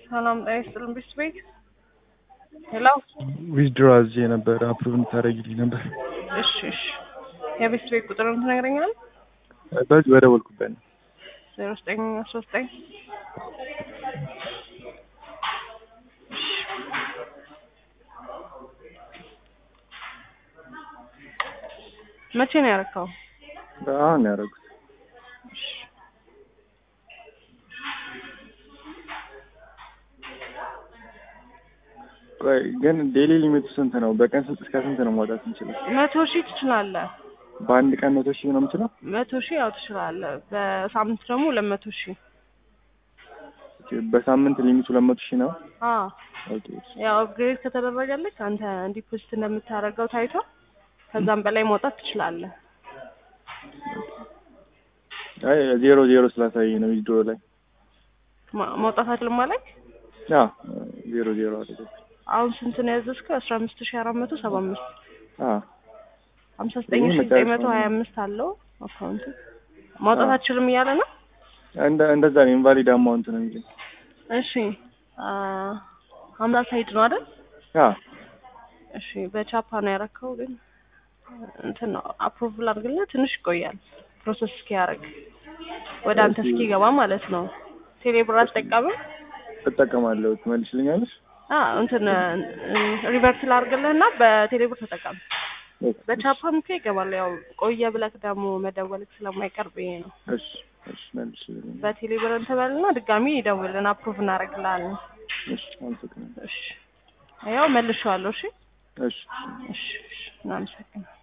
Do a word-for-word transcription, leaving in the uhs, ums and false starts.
ሰላም ጤና ይስጥልኝ ቤት ሄሎ ዊዝድሮ አዝዤ ነበር አፕሩቭ እንድታደርጊልኝ ነበር። እሺ እሺ የቤት ቤት ቁጥሩን ትነግረኛለህ? በዚህ በደወልኩበት ነው። ዜሮ ዘጠኝ አስራ ዘጠኝ መቼ ነው ያደረከው? አሁን ነው ያደረኩት። ቆይ ግን ዴይሊ ሊሚቱ ስንት ነው? በቀን ስንት እስከ ስንት ነው ማውጣት እንችላለን? መቶ ሺህ ትችላለህ። በአንድ ቀን መቶ ሺህ ነው የምችለው? መቶ ሺህ ያው ትችላለህ። በሳምንት ደግሞ ሁለት መቶ ሺህ። በሳምንት ሊሚቱ ሁለት መቶ ሺህ ነው? አዎ ኦኬ። ያው አፕግሬድ ከተደረገልህ አንተ ዲፖዚት እንደምታደርገው ታይቶ ከዛም በላይ ማውጣት ትችላለህ። አይ ዜሮ ዜሮ ስላሳየኝ ነው ዊዝድሮ ላይ ማውጣት አይደለም ማለት? አዎ ዜሮ ዜሮ አይደለም። አሁን ስንት ነው ያዘዝከው? አስራ አምስት ሺህ አራት መቶ ሰባ አምስት። አዎ ሃምሳ ዘጠኝ ሺህ ዘጠኝ መቶ ሀያ አምስት አለው አካውንት። ማውጣት አትችልም እያለ ነው? እንደ እንደዛ ነው ኢንቫሊድ አማውንት ነው የሚለው። እሺ አ ሀምሳ ሳይድ ነው አይደል? አዎ እሺ በቻፓ ነው ያረከው ግን እንትን ነው አፕሩቭል አድርግልህ ትንሽ ይቆያል ፕሮሰስ እስኪያደርግ ወደ አንተ እስኪገባ ማለት ነው። ቴሌብር አትጠቀምም? እጠቀማለሁ። ትመልሽልኛለሽ? አዎ እንትን ሪቨርስ ላድርግልህና በቴሌብር ተጠቀም። በቻፓም እኮ ይገባል። ያው ቆየ ብለህ ደግሞ መደወልክ ስለማይቀር ብዬ ነው። እሺ እሺ መልሽልኝ። በቴሌብር እንተበልና ድጋሚ ይደውልን አፕሩቭ እናደርግልሃለን። እሺ አመሰግናለሁ። እሺ ያው መልሼዋለሁ። እሺ እሺ እሺ እናመሰግናለን።